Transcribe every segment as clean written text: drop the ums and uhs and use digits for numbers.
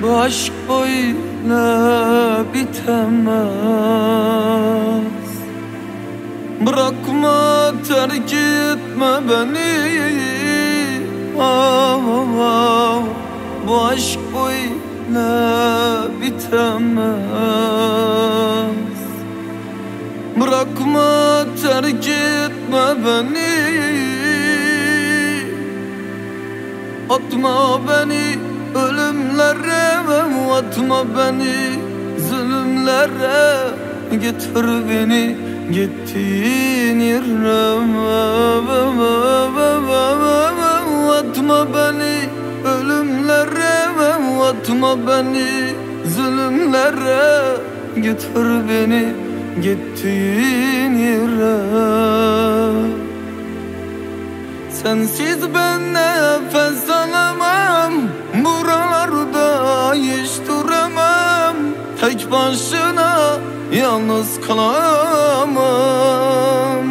Bu aşk böyle bitemez. Bırakma, terk etme beni. Bu aşk böyle bitemez. Bırakma, terk etme beni. Atma beni ölümlere, atma beni zulümlere. Getir beni gittiğin yere. Atma beni ölümlere, atma beni zulümlere. Getir beni gittiğin yere. Sensiz ben nefes alamam, buralarda hiç duramam. Tek başına yalnız kalamam.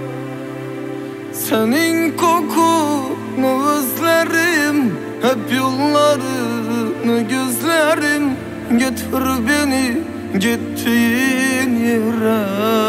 Senin kokunu özlerim, hep yollarını gözlerim. Getir beni gittiğin yere.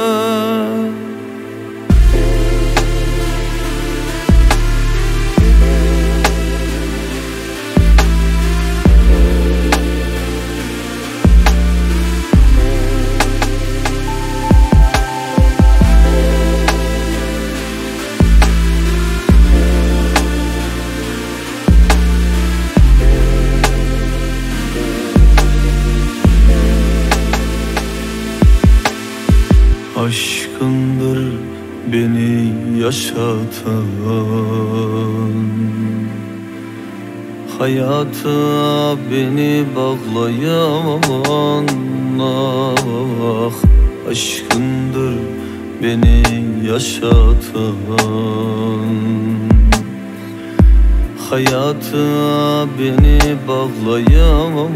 Aşkındır beni yaşatan, hayata beni bağlayan. Ah, aşkındır beni yaşatan, hayata beni bağlayan.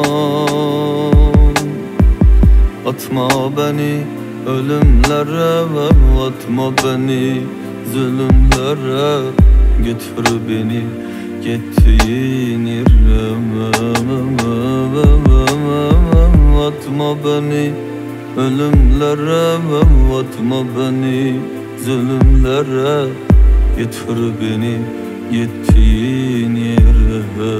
Atma beni ölümlere, atma beni zulümlere. Götür beni gittiğin yere. Atma beni ölümlere, atma beni zulümlere. Götür beni gittiğin yere.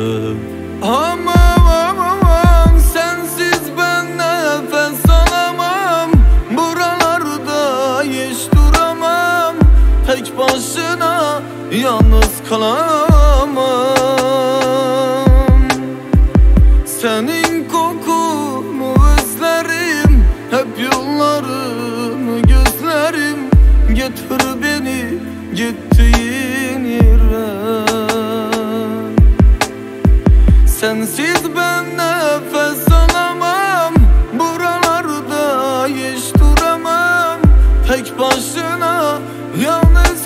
Aman sensiz ben nefes alamam, buralarda hiç duramam. Tek başına yalnız kalamam. Senin kokunu özlerim, hep yollarını gözlerim. Getir beni gittiğin yere. Sensiz ben nefes alamam, buralarda hiç duramam. Tek başına yalnız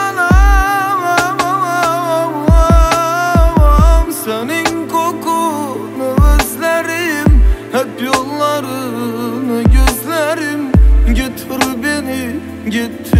kalamam. Senin kokunu özlerim, hep yollarını gözlerim. Götür beni git